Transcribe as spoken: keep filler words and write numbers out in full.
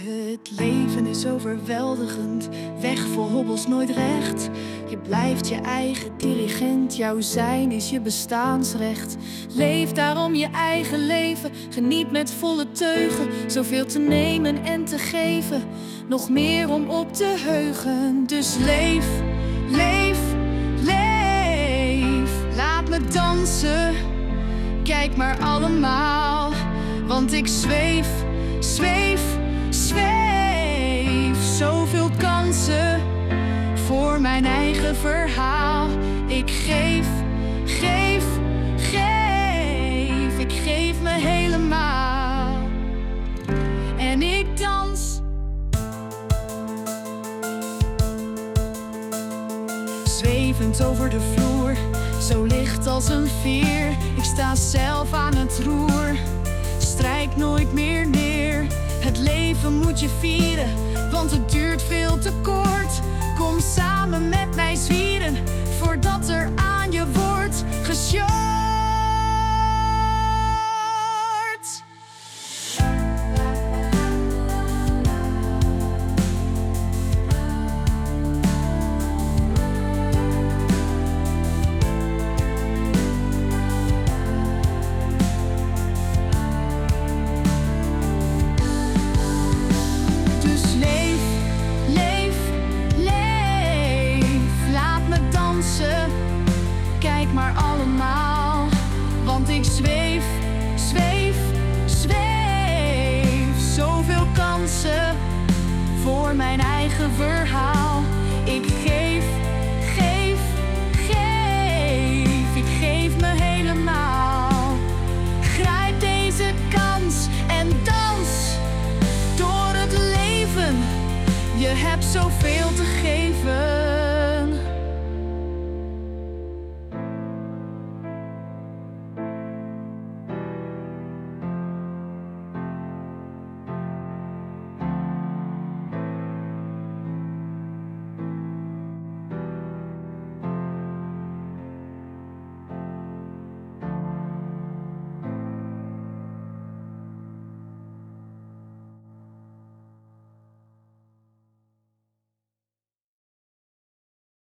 Het leven is overweldigend, weg vol hobbels nooit recht. Je blijft je eigen dirigent, jouw zijn is je bestaansrecht. Leef daarom je eigen leven, geniet met volle teugen. Zoveel te nemen en te geven, nog meer om op te heugen. Dus leef, leef, leef. Laat me dansen, kijk maar allemaal. Want ik zweef, zweef, zweef. Zoveel kansen voor mijn eigen verhaal. Ik geef, geef, geef. Ik geef me helemaal. En ik dans. Zwevend over de vloer, zo licht als een veer. Ik sta zelf aan het roer, strijk nooit meer neer. Het leven moet je vieren, want het duurt veel te kort. Kom samen met mij zwieren, voordat er aan je wordt gesjord. Kijk maar allemaal, want ik zweef, zweef, zweef. Zoveel kansen voor mijn eigen verhaal. Ik geef, geef, geef. Ik geef me helemaal. Grijp deze kans en dans door het leven. Je hebt zoveel